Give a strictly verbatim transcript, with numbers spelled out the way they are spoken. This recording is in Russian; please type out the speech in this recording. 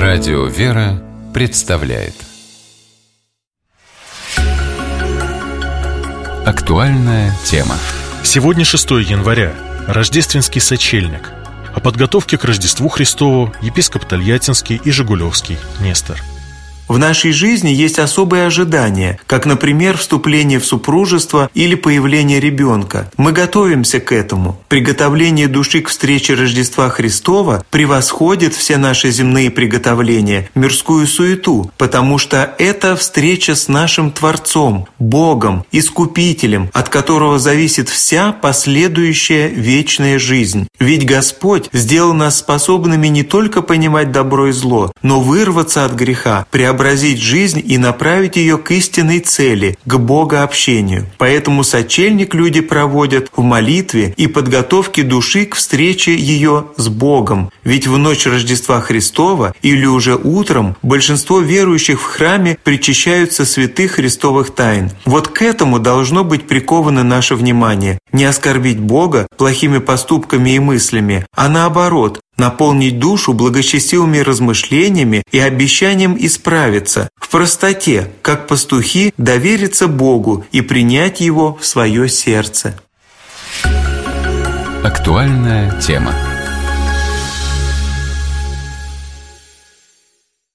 Радио «Вера» представляет актуальная тема. Сегодня шестое января, рождественский сочельник. О подготовке к Рождеству Христову епископ Тольяттинский и Жигулевский Нестор. В нашей жизни есть особые ожидания, как, например, вступление в супружество или появление ребенка. Мы готовимся к этому. Приготовление души к встрече Рождества Христова превосходит все наши земные приготовления, мирскую суету, потому что это встреча с нашим Творцом, Богом, Искупителем, от которого зависит вся последующая вечная жизнь. Ведь Господь сделал нас способными не только понимать добро и зло, но вырваться от греха, преобразовать преобразить жизнь и направить ее к истинной цели, к богообщению. Поэтому сочельник люди проводят в молитве и подготовке души к встрече ее с Богом. Ведь в ночь Рождества Христова или уже утром большинство верующих в храме причащаются святых христовых тайн. Вот к этому должно быть приковано наше внимание. Не оскорбить Бога плохими поступками и мыслями, а наоборот, наполнить душу благочестивыми размышлениями и обещанием исправиться, в простоте, как пастухи, довериться Богу и принять Его в свое сердце. Актуальная тема.